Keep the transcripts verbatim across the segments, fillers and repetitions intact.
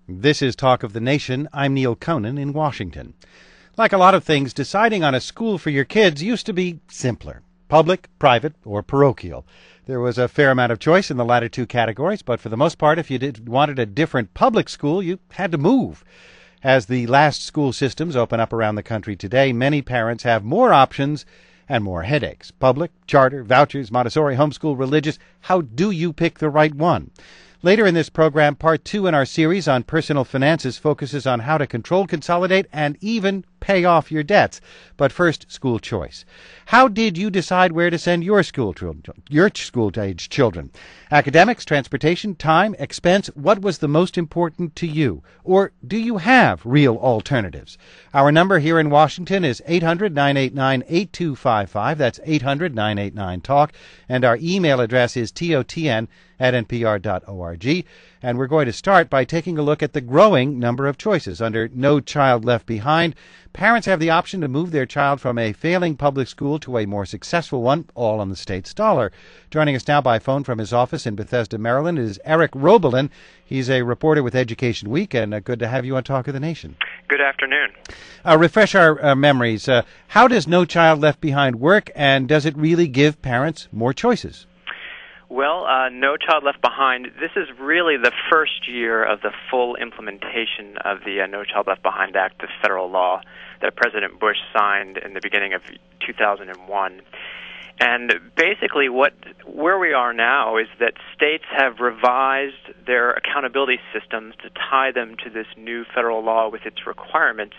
This is Talk of the Nation. I'm Neil Conan in Washington. Like a lot of things, deciding on a school for your kids used to be simpler. Public, private, or parochial. There was a fair amount of choice in the latter two categories, but for the most part, if you did, wanted a different public school, you had to move. As the last school systems open up around the country today, many parents have more options and more headaches. Public, charter, vouchers, Montessori, homeschool, religious. How do you pick the right one? Later in this program, part two in our series on personal finances focuses on how to control, consolidate, and even pay off your debts. But first, school choice. How did you decide where to send your school children, your school-age children? Academics, transportation, time, expense, what was the most important to you? Or do you have real alternatives? Our number here in Washington is eight hundred, nine eight nine, eight two five five. That's eight hundred, nine eight nine, talk. And our email address is totn at npr dot org. And we're going to start by taking a look at the growing number of choices. Under No Child Left Behind, parents have the option to move their child from a failing public school to a more successful one, all on the state's dollar. Joining us now by phone from his office in Bethesda, Maryland, is Eric Robelin. He's a reporter with Education Week, and uh, good to have you on Talk of the Nation. Good afternoon. Uh, refresh our uh, memories. Uh, how does No Child Left Behind work, and does it really give parents more choices? Well, uh, No Child Left Behind, this is really the first year of the full implementation of the uh, No Child Left Behind Act, the federal law that President Bush signed in the beginning of two thousand one. And basically what where we are now is that states have revised their accountability systems to tie them to this new federal law with its requirements.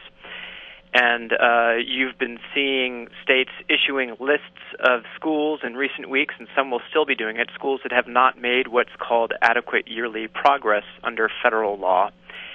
And uh, you've been seeing states issuing lists of schools in recent weeks, and some will still be doing it, schools that have not made what's called adequate yearly progress under federal law.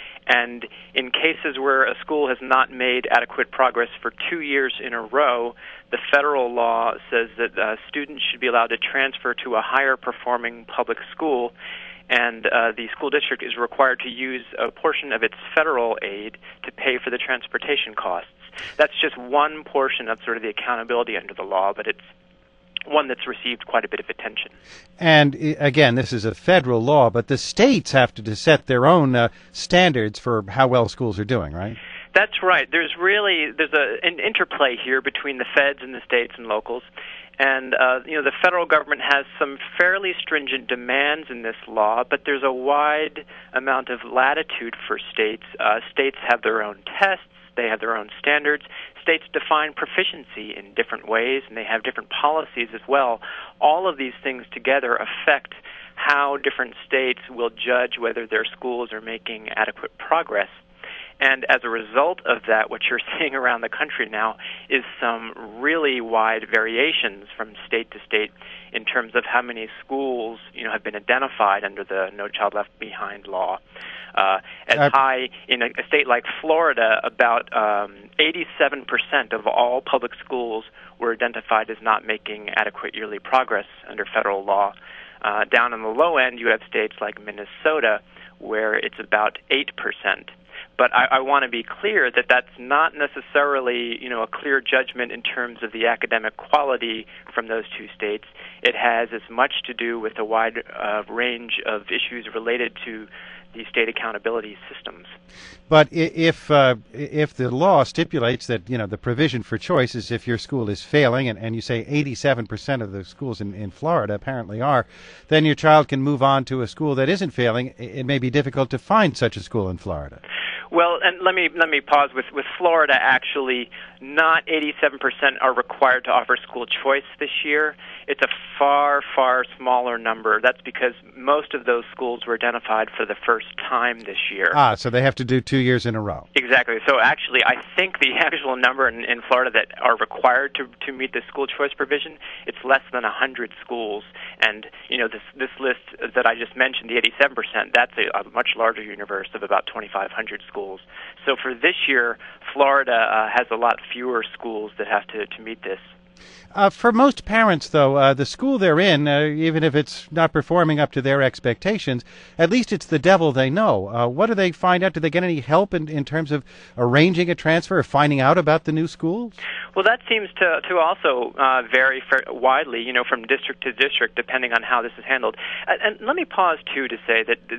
And in cases where a school has not made adequate progress for two years in a row, the federal law says that uh, students should be allowed to transfer to a higher performing public school, and uh, the school district is required to use a portion of its federal aid to pay for the transportation costs. That's just one portion of sort of the accountability under the law, but it's one that's received quite a bit of attention. And again, this is a federal law, but the states have to set their own uh, standards for how well schools are doing, right? That's right. There's really there's a, an interplay here between the feds and the states and locals. And, uh, you know, the federal government has some fairly stringent demands in this law, but there's a wide amount of latitude for states. Uh, states have their own tests. They have their own standards. States define proficiency in different ways, and they have different policies as well. All of these things together affect how different states will judge whether their schools are making adequate progress. And as a result of that, what you're seeing around the country now is some really wide variations from state to state in terms of how many schools, you know, have been identified under the No Child Left Behind law. Uh, as uh, high in a, a state like Florida, about um, eighty-seven percent of all public schools were identified as not making adequate yearly progress under federal law. Uh, down on the low end, you have states like Minnesota, where it's about eight percent. But I, I want to be clear that that's not necessarily, you know, a clear judgment in terms of the academic quality from those two states. It has as much to do with a wide uh, range of issues related to the state accountability systems. But if uh, if the law stipulates that, you know, the provision for choice is if your school is failing, and, and you say eighty-seven percent of the schools in, in Florida apparently are, then your child can move on to a school that isn't failing. It may be difficult to find such a school in Florida. Well, and let me let me pause with, with Florida. Actually, not eighty-seven percent are required to offer school choice this year. It's a far, far smaller number. That's because most of those schools were identified for the first time this year. Ah, so they have to do two years in a row. Exactly. So actually, I think the actual number in, in Florida that are required to, to meet the school choice provision, it's less than one hundred schools. And, you know, this this list that I just mentioned, the eighty-seven percent, that's a, a much larger universe of about twenty-five hundred schools. So for this year, Florida uh, has a lot fewer schools that have to, to meet this. Uh, for most parents, though, uh, the school they're in, uh, even if it's not performing up to their expectations, at least it's the devil they know. Uh, what do they find out? Do they get any help in, in terms of arranging a transfer or finding out about the new schools? Well, that seems to to also uh, vary widely, you know, from district to district, depending on how this is handled. And, and let me pause, too, to say that the,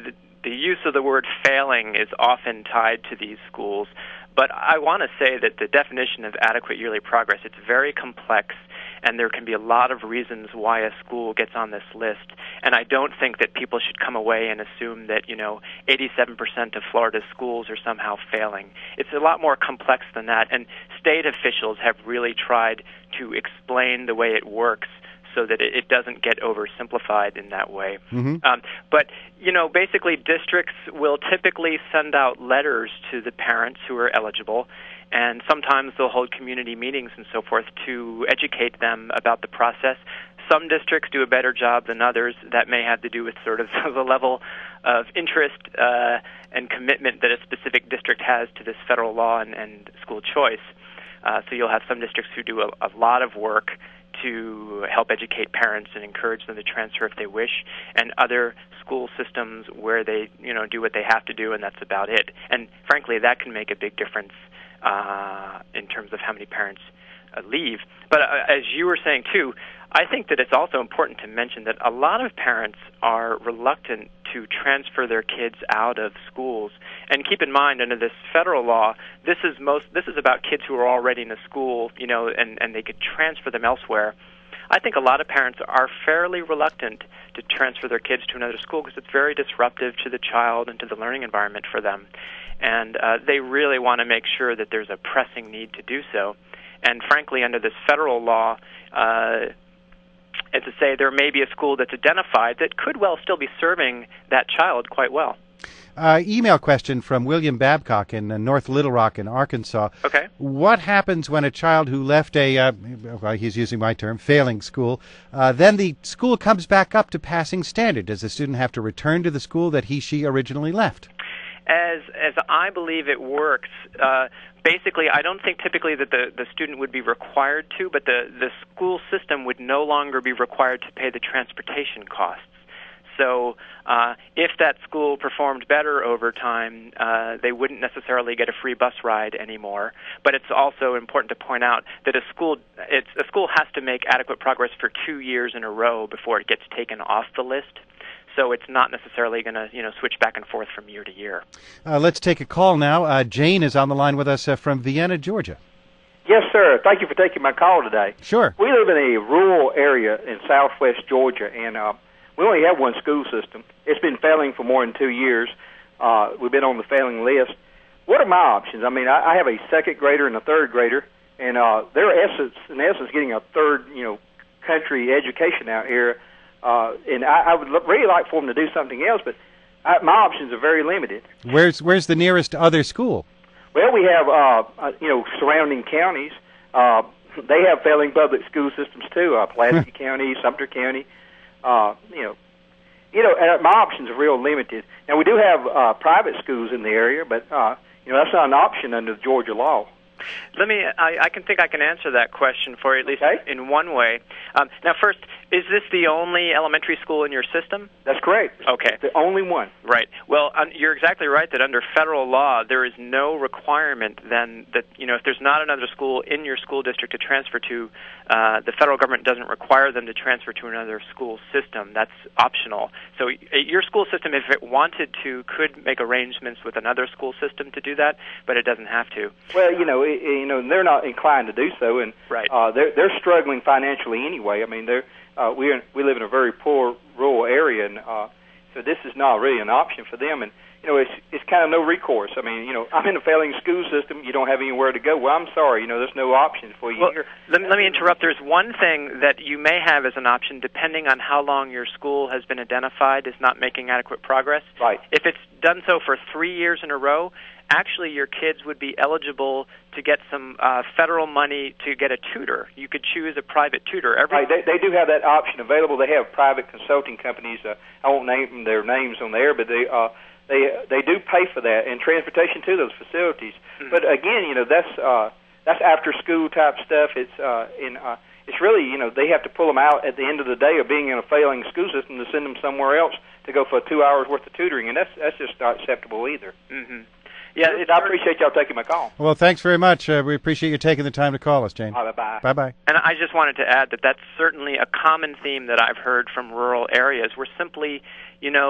the use of the word failing is often tied to these schools. But I want to say that the definition of adequate yearly progress, it's very complex, and there can be a lot of reasons why a school gets on this list. And I don't think that people should come away and assume that, you know, eighty-seven percent of Florida's schools are somehow failing. It's a lot more complex than that, and state officials have really tried to explain the way it works so that it doesn't get oversimplified in that way. Mm-hmm. Um, but, you know, basically districts will typically send out letters to the parents who are eligible, and sometimes they'll hold community meetings and so forth to educate them about the process. Some districts do a better job than others. That may have to do with sort of the level of interest uh, and commitment that a specific district has to this federal law and, and school choice. Uh, so you'll have some districts who do a, a lot of work to help educate parents and encourage them to transfer if they wish, and other school systems where they, you know, do what they have to do, and that's about it. And frankly, that can make a big difference uh, in terms of how many parents uh, leave. But uh, as you were saying too, I think that it's also important to mention that a lot of parents are reluctant to transfer their kids out of schools. And keep in mind, under this federal law, this is most this is about kids who are already in a school, you know, and, and they could transfer them elsewhere. I think a lot of parents are fairly reluctant to transfer their kids to another school because it's very disruptive to the child and to the learning environment for them. And uh, they really want to make sure that there's a pressing need to do so. And frankly, under this federal law, uh, as to say, there may be a school that's identified that could well still be serving that child quite well. Uh, email question from William Babcock in uh, North Little Rock in Arkansas. Okay. What happens when a child who left a, uh, well, he's using my term, failing school, uh, then the school comes back up to passing standard? Does the student have to return to the school that he, she originally left? As as I believe it works, uh, basically, I don't think typically that the, the student would be required to, but the, the school system would no longer be required to pay the transportation costs. So uh, if that school performed better over time, uh, they wouldn't necessarily get a free bus ride anymore. But it's also important to point out that a school it's, a school has to make adequate progress for two years in a row before it gets taken off the list. So it's not necessarily going to, you know, switch back and forth from year to year. Uh, let's take a call now. Uh, Jane is on the line with us uh, from Vienna, Georgia. Yes, sir. Thank you for taking my call today. Sure. We live in a rural area in southwest Georgia, and uh, we only have one school system. It's been failing for more than two years. Uh, we've been on the failing list. What are my options? I mean, I, I have a second grader and a third grader, and uh, they're essence, in essence getting a third, you know, country education out here. Uh, and I, I would l- really like for them to do something else, but I, my options are very limited. Where's where's the nearest other school? Well, we have, uh, uh, you know, surrounding counties. Uh, they have failing public school systems too. Uh, Pulaski County, Sumter County. Uh, you know, you know, and my options are real limited. Now we do have uh, private schools in the area, but uh, you know that's not an option under the Georgia law. Let me, I, I can think I can answer that question for you, at least okay. in one way. Um, now, first, is this the only elementary school in your system? That's correct. Okay. The only one. Right. Well, um, you're exactly right that under federal law, there is no requirement then that, you know, if there's not another school in your school district to transfer to, uh, the federal government doesn't require them to transfer to another school system. That's optional. So your school system, if it wanted to, could make arrangements with another school system to do that, but it doesn't have to. Well, you know, it, you know, they're not inclined to do so, and right. uh, they're they're struggling financially anyway. I mean, they're uh, we we live in a very poor rural area, and uh, so this is not really an option for them. And you know, it's it's kind of no recourse. I mean, you know, I'm in a failing school system. You don't have anywhere to go. Well, I'm sorry. You know, there's no option for you well, here. Let me, let me interrupt. There's one thing that you may have as an option, depending on how long your school has been identified as not making adequate progress. Right. If it's done so for three years in a row, actually your kids would be eligible to get some uh, federal money to get a tutor. You could choose a private tutor. Every right. They, they do have that option available. They have private consulting companies. Uh, I won't name their names on there, but they uh, they they do pay for that and transportation to those facilities. Mm-hmm. But again, you know, that's uh, that's after school type stuff. It's uh, in uh, it's really, you know, they have to pull them out at the end of the day of being in a failing school system to send them somewhere else to go for two hours worth of tutoring, and that's that's just not acceptable either. Mm-hmm. Yeah, it, I appreciate y'all taking my call. Well, thanks very much. Uh, we appreciate you taking the time to call us, Jane. Bye-bye. Bye-bye. And I just wanted to add that that's certainly a common theme that I've heard from rural areas, where simply, you know,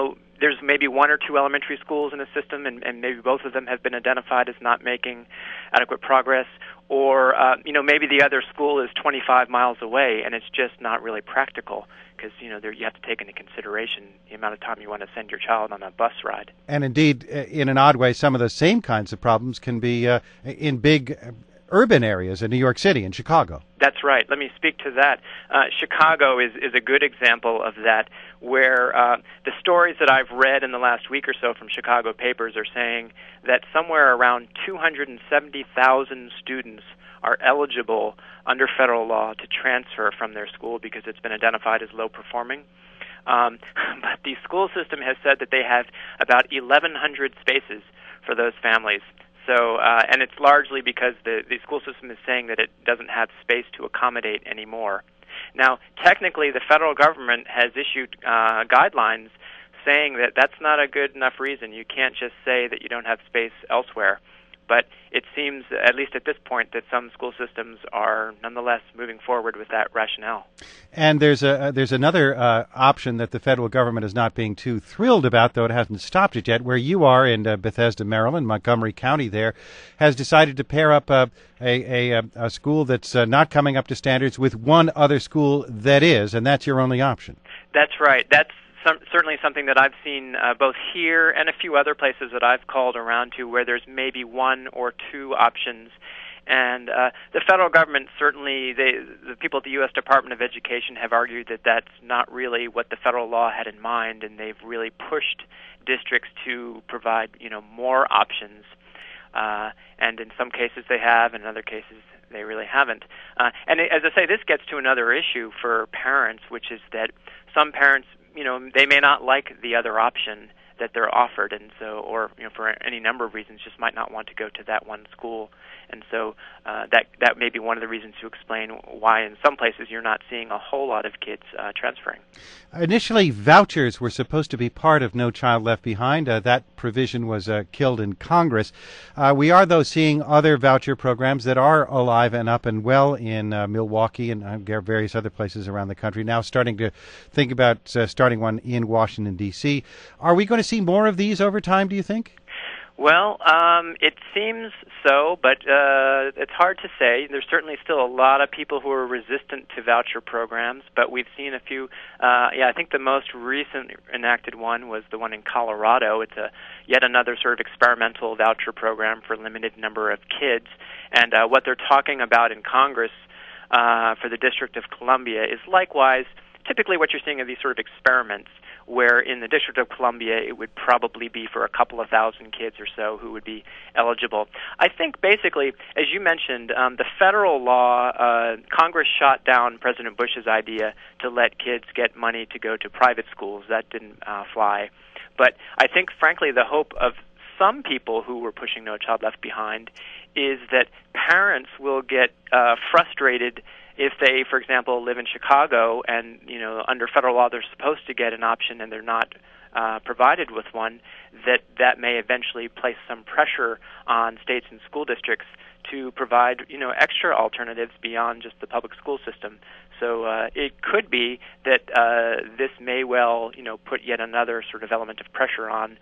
there's maybe one or two elementary schools in the system, and, and maybe both of them have been identified as not making adequate progress, or uh, you know, maybe the other school is twenty-five miles away, and it's just not really practical because you know there, you have to take into consideration the amount of time you want to send your child on a bus ride. And indeed, in an odd way, some of the same kinds of problems can be uh, in big urban areas in New York City and Chicago. That's right. Let me speak to that. Uh, Chicago is, is a good example of that, where uh, the stories that I've read in the last week or so from Chicago papers are saying that somewhere around two hundred seventy thousand students are eligible under federal law to transfer from their school because it's been identified as low performing. Um, but the school system has said that they have about eleven hundred spaces for those families. So, uh, and it's largely because the, the school system is saying that it doesn't have space to accommodate anymore. Now, technically, the federal government has issued uh, guidelines saying that that's not a good enough reason. You can't just say that you don't have space elsewhere. But it seems, at least at this point, that some school systems are nonetheless moving forward with that rationale. And there's a uh, there's another uh, option that the federal government is not being too thrilled about, though it hasn't stopped it yet. Where you are in uh, Bethesda, Maryland, Montgomery County there, has decided to pair up uh, a, a, a school that's uh, not coming up to standards with one other school that is, and that's your only option. That's right. That's Some, certainly something that I've seen uh, both here and a few other places that I've called around to where there's maybe one or two options. And uh, the federal government, certainly, they, the people at the U S Department of Education have argued that that's not really what the federal law had in mind, and they've really pushed districts to provide, you know, more options. Uh, and in some cases they have, in other cases they really haven't. Uh, and as I say, this gets to another issue for parents, which is that some parents, you know, they may not like the other option that they're offered, and so, or you know, for any number of reasons, just might not want to go to that one school, and so uh, that that may be one of the reasons to explain why in some places you're not seeing a whole lot of kids uh, transferring. Initially, vouchers were supposed to be part of No Child Left Behind. Uh, that provision was uh, killed in Congress. Uh, we are, though, seeing other voucher programs that are alive and up and well in uh, Milwaukee and uh, various other places around the country. Now starting to think about uh, starting one in Washington, D C Are we going to see more of these over time, do you think? Well, um, it seems so, but uh, it's hard to say. There's certainly still a lot of people who are resistant to voucher programs, but we've seen a few. Uh, yeah, I think the most recent enacted one was the one in Colorado. It's a yet another sort of experimental voucher program for a limited number of kids, and uh, what they're talking about in Congress uh, for the District of Columbia is likewise typically what you're seeing are these sort of experiments, where in the District of Columbia it would probably be for a couple of thousand kids or so who would be eligible. I think basically, as you mentioned, um, the federal law, uh, Congress shot down President Bush's idea to let kids get money to go to private schools. That didn't uh, fly. But I think, frankly, the hope of some people who were pushing No Child Left Behind is that parents will get uh, frustrated if they, for example, live in Chicago and, you know, under federal law they're supposed to get an option and they're not uh, provided with one, that that may eventually place some pressure on states and school districts to provide, you know, extra alternatives beyond just the public school system. So uh, it could be that uh, this may well, you know, put yet another sort of element of pressure on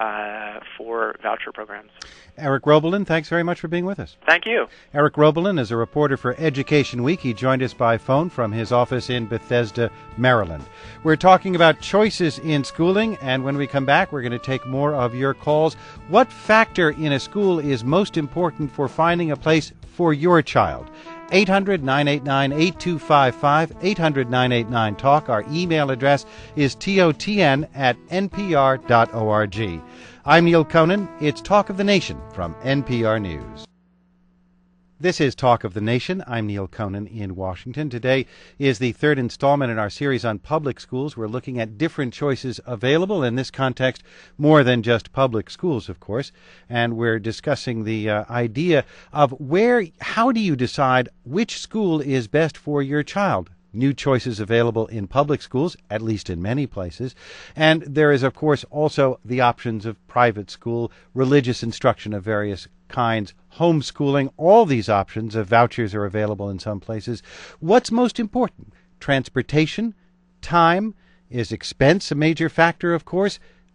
uh, for voucher programs. Eric Robelin, thanks very much for being with us. Thank you. Eric Robelin is a reporter for Education Week. He joined us by phone from his office in Bethesda, Maryland. We're talking about choices in schooling, and when we come back, we're going to take more of your calls. What factor in a school is most important for finding a place for your child? eight hundred, nine eight nine, eight two five five, eight hundred, nine eight nine, talk. Our email address is totn at npr dot org. I'm Neil Conan. It's Talk of the Nation from N P R News. This is Talk of the Nation. I'm Neil Conan in Washington. Today is the third installment in our series on public schools. We're looking at different choices available in this context, more than just public schools, of course. And we're discussing the uh, idea of where, how do you decide which school is best for your child? New choices available in public schools, at least in many places. And there is, of course, also the options of private school, religious instruction of various kinds, homeschooling. All these options of vouchers are available in some places. What's most important? Transportation? Time? Is expense a major factor, of course?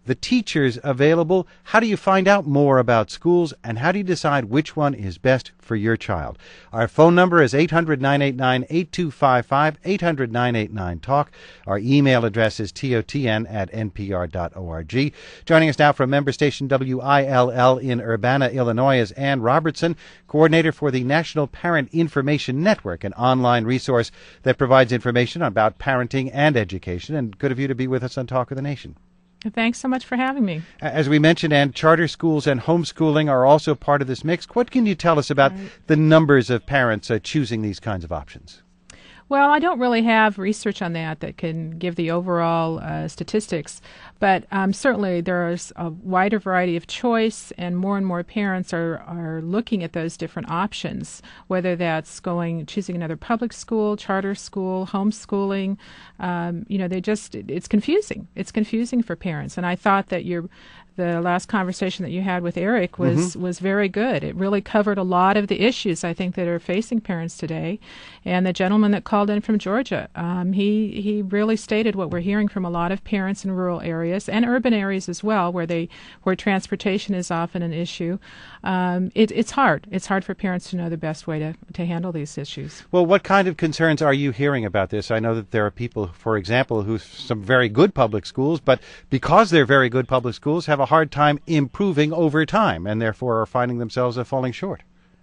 the teachers available. How do you find out more about schools, and how do you decide which one is best for your child? Our phone number is eight hundred, nine eight nine, eight two five five, eight hundred, nine eight nine, talk. Our email address is totn at npr dot org. Joining us now from member station W I L L in Urbana, Illinois, is Ann Robertson, coordinator for the National Parent Information Network, an online resource that provides information about parenting and education. And good of you to be with us on Talk of the Nation. Thanks so much for having me. As we mentioned, and charter schools and homeschooling are also part of this mix. What can you tell us about right. the numbers of parents uh, choosing these kinds of options? Well, I don't really have research on that that can give the overall uh, statistics, but um, certainly there is a wider variety of choice, and more and more parents are, are looking at those different options, whether that's going choosing another public school, charter school, homeschooling. Um, you know, they just it's confusing. It's confusing for parents, and I thought that your the last conversation that you had with Eric was, mm-hmm. was very good. It really covered a lot of the issues, I think, that are facing parents today. And the gentleman that called in from Georgia, um, he, he really stated what we're hearing from a lot of parents in rural areas and urban areas as well, where they where transportation is often an issue. Um, it, it's hard. It's hard for parents to know the best way to, to handle these issues. Well, what kind of concerns are you hearing about this? I know that there are people, for example, who some very good public schools, but because they're very good public schools, have a hard time improving over time and therefore are finding themselves uh, falling short.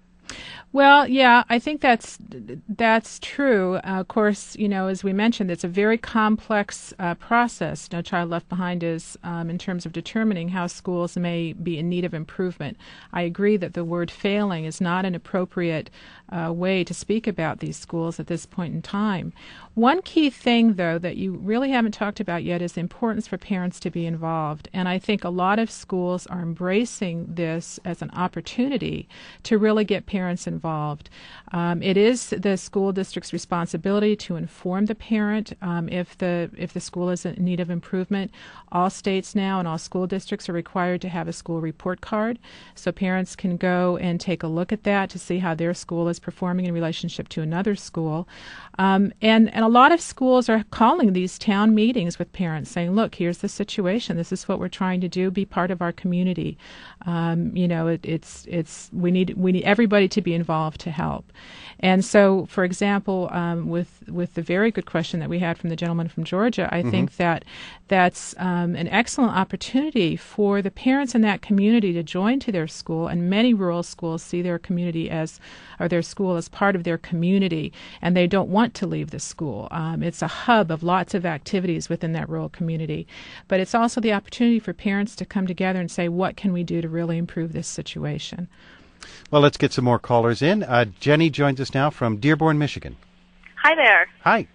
Well, yeah, I think that's that's true. Uh, of course, you know, as we mentioned, it's a very complex uh, process. No Child Left Behind is um, in terms of determining how schools may be in need of improvement. I agree that the word failing is not an appropriate uh, way to speak about these schools at this point in time. One key thing, though, that you really haven't talked about yet is the importance for parents to be involved. And I think a lot of schools are embracing this as an opportunity to really get parents involved. Um, it is the school district's responsibility to inform the parent um, if the if the school is in need of improvement. All states now and all school districts are required to have a school report card, so parents can go and take a look at that to see how their school is performing in relationship to another school. Um, and, and a lot of schools are calling these town meetings with parents saying, look, here's the situation. This is what we're trying to do. Be part of our community. Um, you know, it, it's it's we need we need everybody to be involved to help. And so, for example, um, with with the very good question that we had from the gentleman from Georgia, I mm-hmm. think that that's um, an excellent opportunity for the parents in that community to join to their school. And many rural schools see their community as, or their school as part of their community, and they don't want to leave the school. Um, it's a hub of lots of activities within that rural community. But it's also the opportunity for parents to come together and say, what can we do to really improve this situation? Well, let's get some more callers in. Uh, Jenny joins us now from Dearborn, Michigan. Hi there. Hi.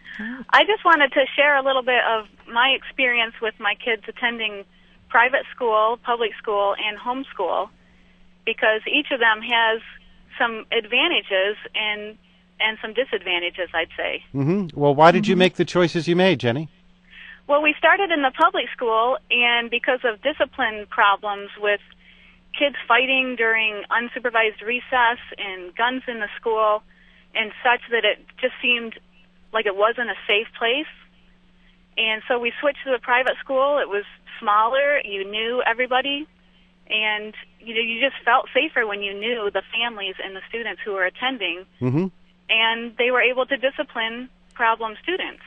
I just wanted to share a little bit of my experience with my kids attending private school, public school, and homeschool, because each of them has some advantages and and some disadvantages, I'd say. Mm-hmm. Well, why did mm-hmm. you make the choices you made, Jenny? Well, we started in the public school, and because of discipline problems with kids fighting during unsupervised recess and guns in the school and such, that it just seemed like it wasn't a safe place. And so we switched to the private school. It was smaller. You knew everybody. And you know, you just felt safer when you knew the families and the students who were attending. Mm-hmm. And they were able to discipline problem students.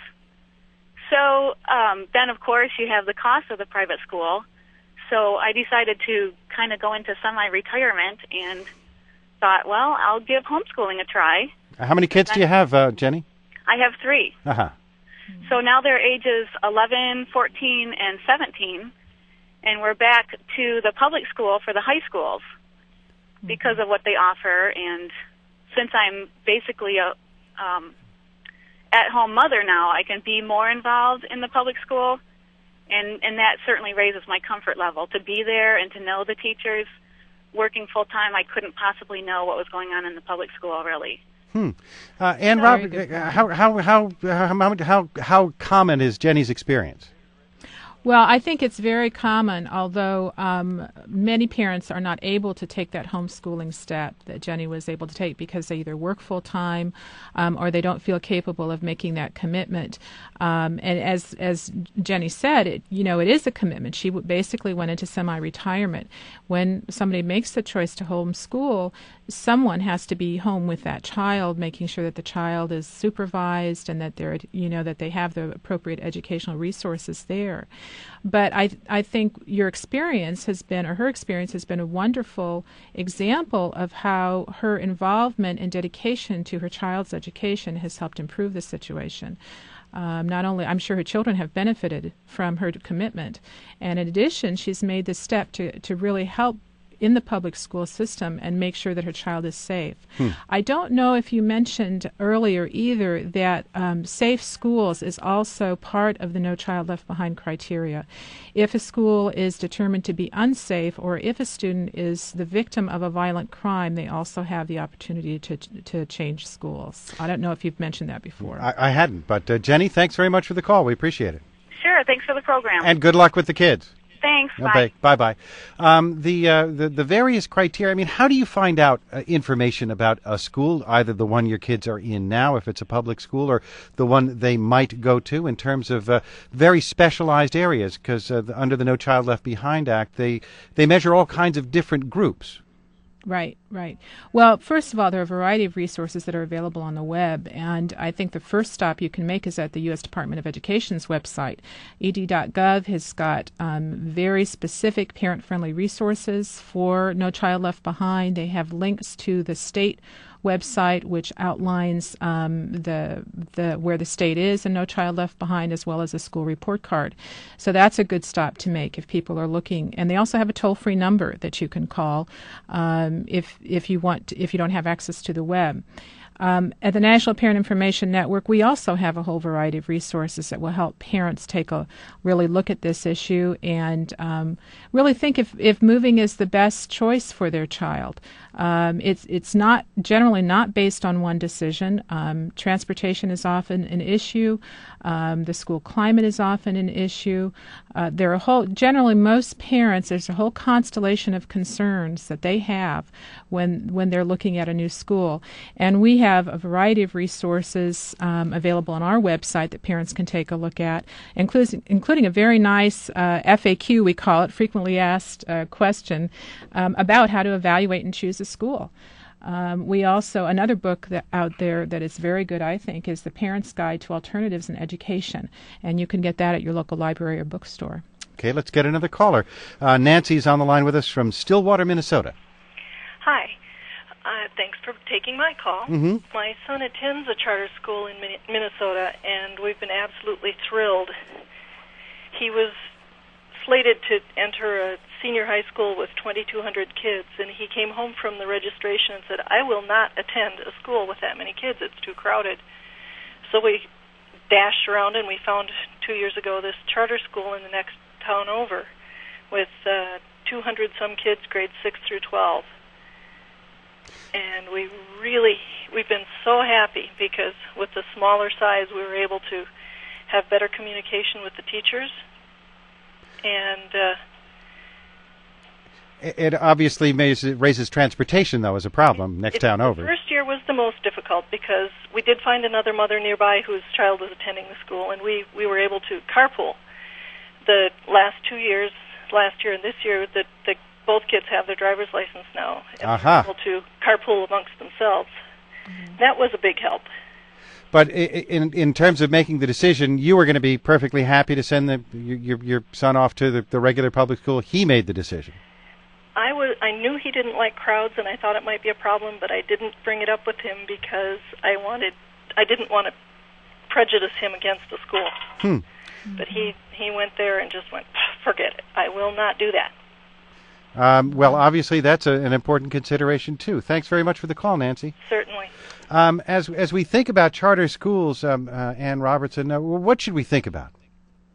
So um, then, of course, you have the cost of the private school. So I decided to kind of go into semi-retirement and thought, well, I'll give homeschooling a try. How many kids do you have, uh, Jenny? I have three. Uh-huh. So now they're ages eleven, fourteen, and seventeen, and we're back to the public school for the high schools because of what they offer. And since I'm basically a um, at-home mother now, I can be more involved in the public school, and, and that certainly raises my comfort level to be there and to know the teachers. Working full-time, I couldn't possibly know what was going on in the public school, really. Hmm. Uh, and Rob, uh, how how how how how how how common is Jenny's experience? Well, I think it's very common, although um, many parents are not able to take that homeschooling step that Jenny was able to take because they either work full-time um, or they don't feel capable of making that commitment. Um, and as as Jenny said, it, you know, it is a commitment. She w- basically went into semi-retirement. When somebody makes the choice to homeschool, someone has to be home with that child, making sure that the child is supervised and that they're, you know, that they have the appropriate educational resources there. But I I think your experience has been, or her experience has been, a wonderful example of how her involvement and dedication to her child's education has helped improve the situation. Um, not only, I'm sure her children have benefited from her commitment, and in addition, she's made this step to, to really help in the public school system and make sure that her child is safe. Hmm. I don't know if you mentioned earlier either that um, safe schools is also part of the No Child Left Behind criteria. If a school is determined to be unsafe or if a student is the victim of a violent crime, they also have the opportunity to to change schools. I don't know if you've mentioned that before. I, I hadn't, but uh, Jenny, thanks very much for the call. We appreciate it. Sure, thanks for the program. And good luck with the kids. Thanks. Okay, bye. bye-bye. Um, the, uh, the the various criteria, I mean, how do you find out uh, information about a school, either the one your kids are in now, if it's a public school, or the one they might go to, in terms of uh, very specialized areas? Because uh, under the No Child Left Behind Act, they, they measure all kinds of different groups. Right, right. Well, first of all, there are a variety of resources that are available on the web, and I think the first stop you can make is at the U S Department of Education's website. E D dot gov has got um, very specific parent-friendly resources for No Child Left Behind. They have links to the state website, which outlines um, the the where the state is and No Child Left Behind, as well as a school report card. So that's a good stop to make if people are looking. And they also have a toll-free number that you can call um, if if you want to, if you don't have access to the web. Um, at the National Parent Information Network, we also have a whole variety of resources that will help parents take a really look at this issue and um, really think if, if moving is the best choice for their child. Um, it's it's not generally not based on one decision. Um, transportation is often an issue. Um, the school climate is often an issue. Uh, there are a whole generally most parents. There's a whole constellation of concerns that they have when when they're looking at a new school, and we have a variety of resources um, available on our website that parents can take a look at, including including a very nice uh, F A Q, we call it, frequently asked uh, question um, about how to evaluate and choose a school. Um, we also, another book that out there that is very good, I think, is The Parent's Guide to Alternatives in Education, and you can get that at your local library or bookstore. Okay, let's get another caller. Uh, Nancy's on the line with us from Stillwater, Minnesota. Hi. Uh, thanks for taking my call. Mm-hmm. My son attends a charter school in Min- Minnesota, and we've been absolutely thrilled. He was slated to enter a senior high school with twenty-two hundred kids, and he came home from the registration and said, I will not attend a school with that many kids. It's too crowded. So we dashed around, and we found two years ago this charter school in the next town over with uh, two hundred some kids, grades six through twelve. And we really, we've been so happy because with the smaller size, we were able to have better communication with the teachers. And uh, it, it obviously raises, raises transportation, though, as a problem next it, town over. The first year was the most difficult because we did find another mother nearby whose child was attending the school, and we, we were able to carpool. The last two years, last year and this year, the, the both kids have their driver's license now, and uh-huh. they're able to carpool amongst themselves. Mm-hmm. That was a big help. But in in terms of making the decision, you were going to be perfectly happy to send the, your your son off to the, the regular public school. He made the decision. I was I knew he didn't like crowds, and I thought it might be a problem, but I didn't bring it up with him because I wanted I didn't want to prejudice him against the school. Hmm. But he he went there and just went, forget it. I will not do that. Um, well, obviously, that's a, an important consideration, too. Thanks very much for the call, Nancy. Certainly. Um, as as we think about charter schools, um, uh, Ann Robertson, uh, what should we think about?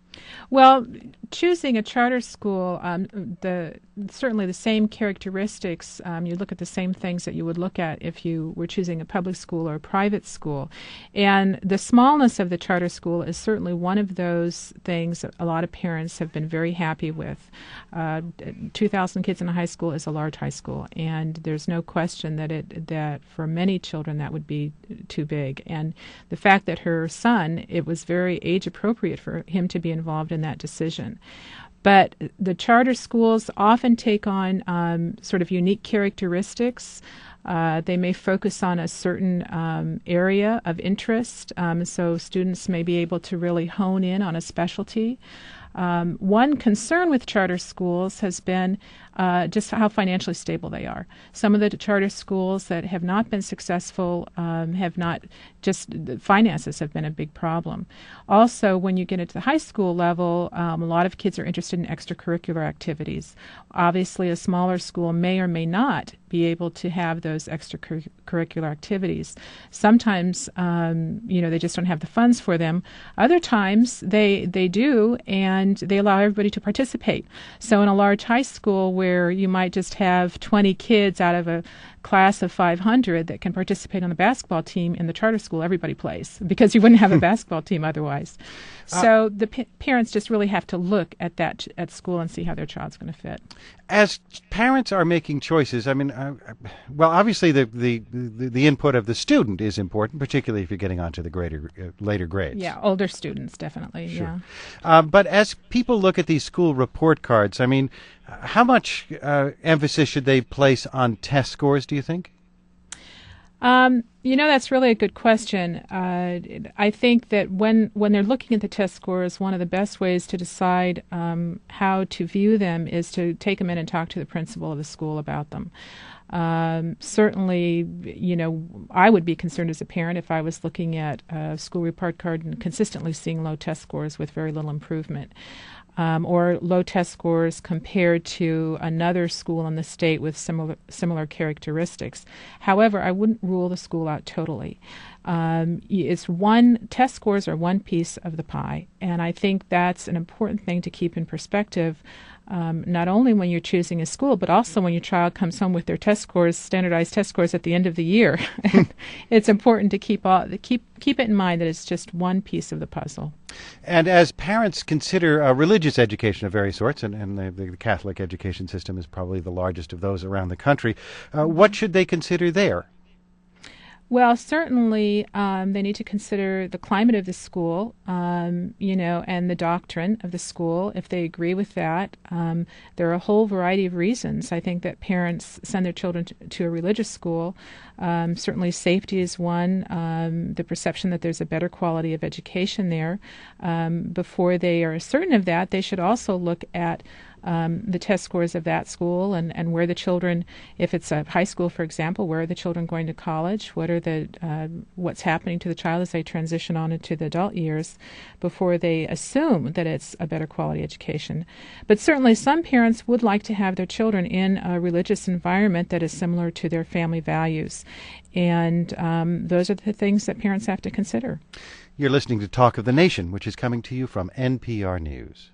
Well, choosing a charter school, um, the certainly the same characteristics. Um, you look at the same things that you would look at if you were choosing a public school or a private school, and the smallness of the charter school is certainly one of those things that a lot of parents have been very happy with. Uh, two thousand kids in a high school is a large high school, and there's no question that it that for many children that would be too big. And the fact that her son, it was very age appropriate for him to be involved in that decision. But the charter schools often take on um, sort of unique characteristics. Uh, they may focus on a certain um, area of interest, um, so students may be able to really hone in on a specialty. Um, one concern with charter schools has been uh, just how financially stable they are. Some of the charter schools that have not been successful um, have not just the finances have been a big problem. Also, when you get into the high school level, um, a lot of kids are interested in extracurricular activities. Obviously, a smaller school may or may not be able to have those extracurricular activities. Sometimes, um, you know, they just don't have the funds for them. Other times, they they do, and they allow everybody to participate. So in a large high school where you might just have twenty kids out of a class of five hundred that can participate on the basketball team, in the charter school everybody plays because you wouldn't have a basketball team otherwise. So uh, the p- parents just really have to look at that at school and see how their child's going to fit. As parents are making choices, I mean, uh, well, obviously the, the, the, the input of the student is important, particularly if you're getting onto the greater, uh, later grades. Yeah, older students, definitely, sure. yeah. Uh, but as people look at these school report cards, I mean, how much uh, emphasis should they place on test scores, do you think? Um, you know, that's really a good question. Uh, I think that when, when they're looking at the test scores, one of the best ways to decide um, how to view them is to take them in and talk to the principal of the school about them. Um, certainly, you know, I would be concerned as a parent if I was looking at a school report card and consistently seeing low test scores with very little improvement. Um, or low test scores compared to another school in the state with similar similar characteristics. However, I wouldn't rule the school out totally. Um, it's one test scores are one piece of the pie, and I think that's an important thing to keep in perspective. Um, not only when you're choosing a school, but also when your child comes home with their test scores, standardized test scores at the end of the year. It's important to keep all keep keep it in mind that it's just one piece of the puzzle. And as parents consider uh, religious education of various sorts, and, and the, the Catholic education system is probably the largest of those around the country, uh, what should they consider there? Well, certainly um, they need to consider the climate of the school, um, you know, and the doctrine of the school, if they agree with that. Um, there are a whole variety of reasons, I think, that parents send their children to, to a religious school. Um, certainly safety is one, um, the perception that there's a better quality of education there. Um, before they are certain of that, they should also look at Um, the test scores of that school and, and where the children, if it's a high school, for example, where are the children going to college? What are the uh, what's happening to the child as they transition on into the adult years before they assume that it's a better quality education. But certainly some parents would like to have their children in a religious environment that is similar to their family values. And um, those are the things that parents have to consider. You're listening to Talk of the Nation, which is coming to you from N P R News.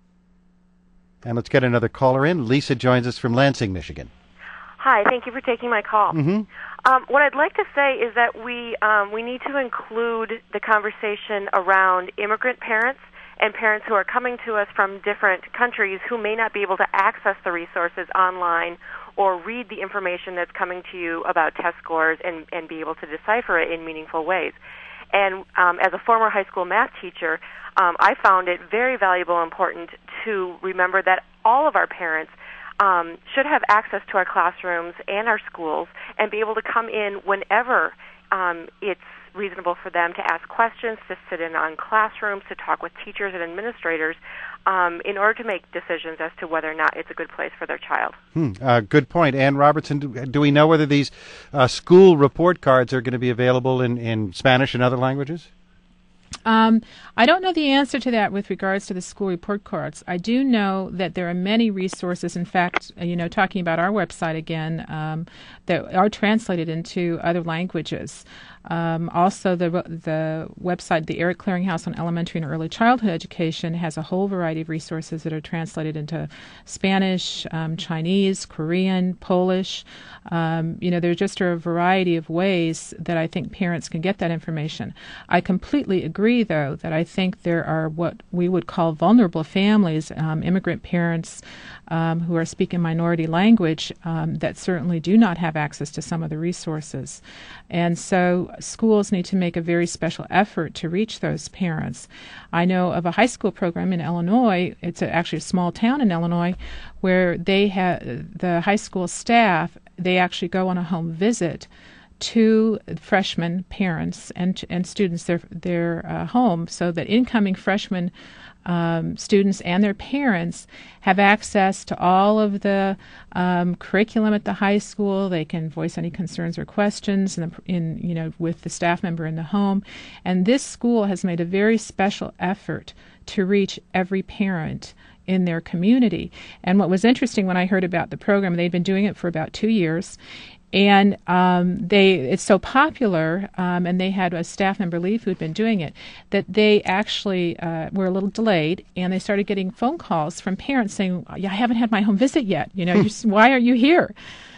And let's get another caller in. Lisa joins us from Lansing, Michigan. Hi, thank you for taking my call. Mm-hmm. Um, what I'd like to say is that we um, we need to include the conversation around immigrant parents and parents who are coming to us from different countries who may not be able to access the resources online or read the information that's coming to you about test scores and, and be able to decipher it in meaningful ways. And um, as a former high school math teacher, um, I found it very valuable and important to remember that all of our parents um, should have access to our classrooms and our schools and be able to come in whenever um, it's reasonable for them to ask questions, to sit in on classrooms, to talk with teachers and administrators um, in order to make decisions as to whether or not it's a good place for their child. Hmm, uh, good point. Ann Robertson, do, do we know whether these uh, school report cards are going to be available in, in Spanish and other languages? Um, I don't know the answer to that with regards to the school report cards. I do know that there are many resources, in fact, you know, talking about our website again, um, that are translated into other languages. Um, also, the the website, the Eric Clearinghouse on Elementary and Early Childhood Education, has a whole variety of resources that are translated into Spanish, um, Chinese, Korean, Polish. Um, you know, there just are a variety of ways that I think parents can get that information. I completely agree, though, that I think there are what we would call vulnerable families, um, immigrant parents um, who are speaking minority language, um, that certainly do not have access to some of the resources. And so schools need to make a very special effort to reach those parents. I know of a high school program in Illinois. It's a, actually a small town in Illinois where they have the high school staff, they actually go on a home visit to freshman parents and and students their their uh, home, so that incoming freshmen um, students and their parents have access to all of the um, curriculum at the high school. They can voice any concerns or questions in, the, in you know with the staff member in the home. And this school has made a very special effort to reach every parent in their community. And what was interesting when I heard about the program, they'd been doing it for about two years. And um, they it's so popular, um, and they had a staff member leave who had been doing it, that they actually uh, were a little delayed, and they started getting phone calls from parents saying, yeah, I haven't had my home visit yet. You know, you, why aren't you here?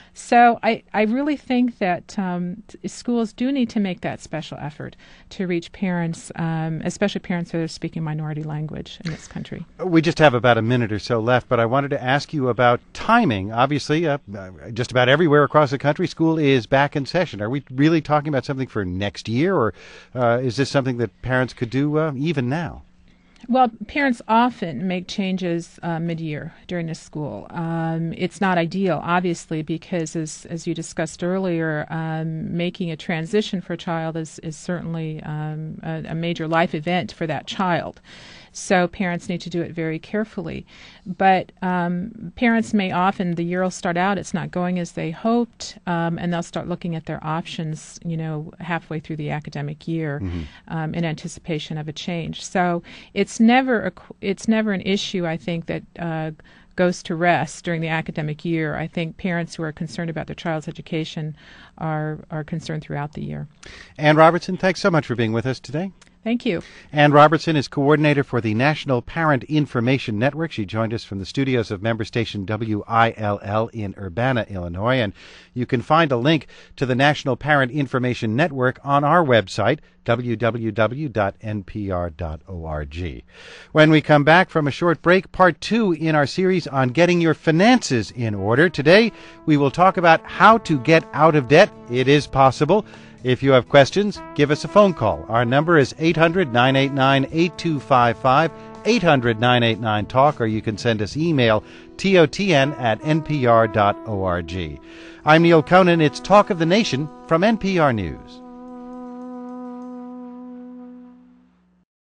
So I, I really think that um, schools do need to make that special effort to reach parents, um, especially parents that are speaking minority language in this country. We just have about a minute or so left, but I wanted to ask you about timing. Obviously, uh, just about everywhere across the country, school is back in session. Are we really talking about something for next year, or uh, is this something that parents could do uh, even now? Well, parents often make changes uh, mid-year during the school. Um, it's not ideal, obviously, because as as you discussed earlier, um, making a transition for a child is, is certainly um, a, a major life event for that child. So parents need to do it very carefully. But um, parents may often, the year will start out, it's not going as they hoped, um, and they'll start looking at their options, you know, halfway through the academic year, mm-hmm. um, in anticipation of a change. So it's never a, it's never an issue, I think, that uh, goes to rest during the academic year. I think parents who are concerned about their child's education are, are concerned throughout the year. Ann Robertson, thanks so much for being with us today. Thank you. Ann Robertson is coordinator for the National Parent Information Network. She joined us from the studios of member station W I L L in Urbana, Illinois. And you can find a link to the National Parent Information Network on our website, w w w dot n p r dot org. When we come back from a short break, part two in our series on getting your finances in order. Today, we will talk about how to get out of debt. It is possible. If you have questions, give us a phone call. Our number is eight hundred, nine eight nine, eight two five five, eight hundred, nine eight nine, talk, or you can send us email, totn at n p r dot org. I'm Neil Conan. It's Talk of the Nation from N P R News.